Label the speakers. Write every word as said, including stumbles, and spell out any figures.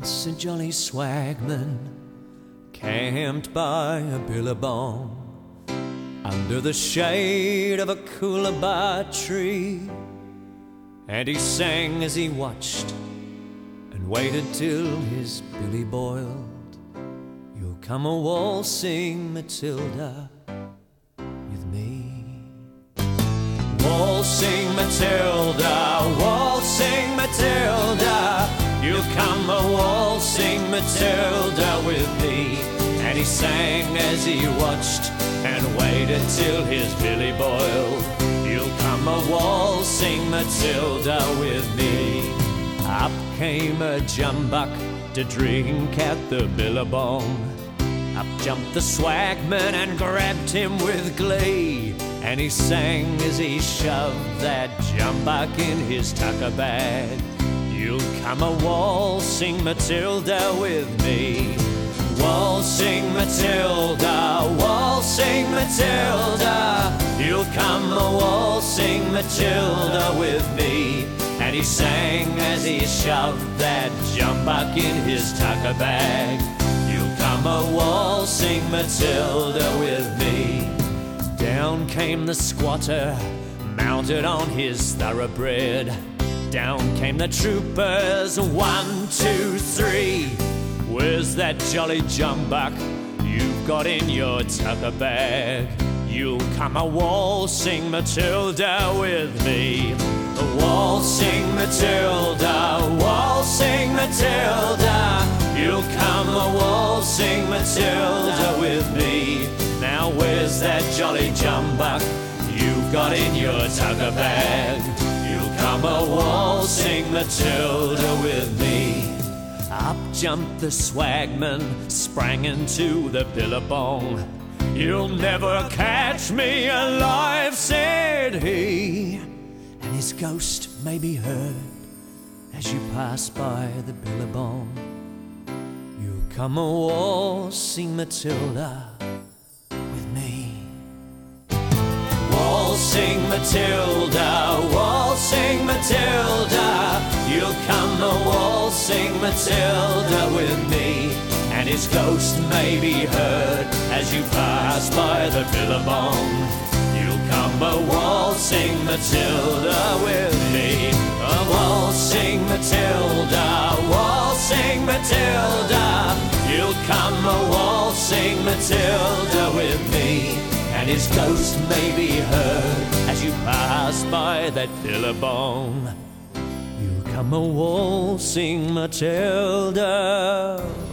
Speaker 1: Once a jolly swagman camped by a billabong under the shade of a coolabah tree, and he sang as he watched and waited till his billy boiled. You'll come a waltzing Matilda with me. Waltzing Matilda, waltzing Matilda, you'll come a waltzing Matilda with me. And he sang as he watched and waited till his billy boiled. You'll come a waltzing Matilda with me. Up came a jumbuck to drink at the billabong. Up jumped the swagman and grabbed him with glee, and he sang as he shoved that jumbuck in his tucker bag. You'll come a waltzing Matilda with me. Waltzing Matilda, waltzing Matilda, you'll come a waltzing Matilda with me. And he sang as he shoved that jumbuck in his tucker bag. You'll come a waltzing Matilda with me. Down came the squatter, mounted on his thoroughbred. Down came the troopers, one, two, three. Where's that jolly jumbuck you've got in your tucker bag? You'll come a waltzing Matilda with me. Waltzing Matilda, waltzing Matilda, you'll come a waltzing Matilda with me. Now where's that jolly jumbuck you've got in your tucker bag? You'll come a waltzing Matilda with me. Up jumped the swagman, sprang into the billabong. You'll never catch me alive, said he, and his ghost may be heard as you pass by the billabong. You'll come a waltzing Matilda with me. Waltzing Matilda, waltzing Matilda, you'll come a waltzing Matilda with me. And his ghost may be heard as you pass by the billabong. You'll come a waltzing Matilda with me. A waltzing Matilda, waltzing Matilda, you'll come a waltzing Matilda with me. And his ghost may be heard as you pass by that billabong. You'll come a waltzing Matilda